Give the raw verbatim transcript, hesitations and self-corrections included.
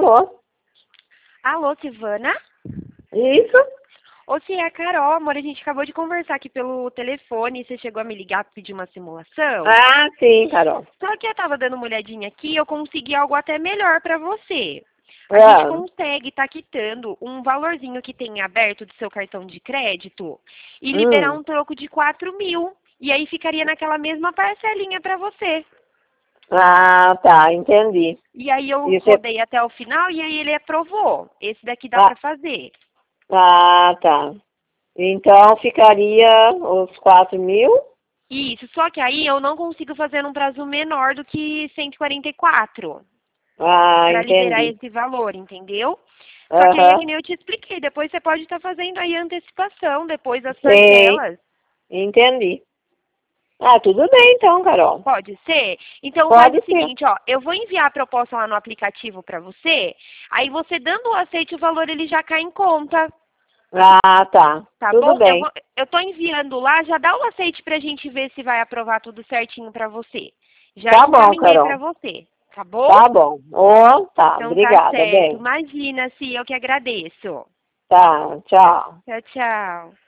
Alô? Alô, Silvana? Isso? Ô, sim, é a Carol, amor. A gente acabou de conversar aqui pelo telefone. Você chegou a me ligar para pedir uma simulação? Ah, sim, Carol. Só que eu tava dando uma olhadinha aqui, eu consegui algo até melhor para você. A gente Ah, consegue estar quitando um valorzinho que tem aberto do seu cartão de crédito e liberar hum. um troco de quatro mil. E aí ficaria naquela mesma parcelinha para você. Ah, tá, entendi. E aí eu E você... rodei até o final e aí ele aprovou. Esse daqui dá ah, para fazer. ah, tá. Então ficaria os quatro mil? Isso, só que aí eu não consigo fazer num prazo menor do que cento e quarenta e quatro Ah, para liberar entendi. esse valor, entendeu? Só que aí é Aham, que nem eu te expliquei, depois você pode estar fazendo aí a antecipação, depois das sei, parcelas. entendi. Ah, tudo bem então, Carol. Pode ser? Então faz Pode o ser. seguinte, ó, eu vou enviar a proposta lá no aplicativo para você, aí você dando o aceite, o valor ele já cai em conta, Ah, tá. tá Tudo bom? Eu bem. vou, eu tô enviando lá, já dá o aceite pra gente ver se vai aprovar tudo certinho para você. Já Tá bom, encaminhei para Carol. você, tá bom? Tá bom. Oh, tá. Então tá Obrigada, certo. bem. Imagina, se eu que agradeço. Tá, tchau. Tchau, tchau.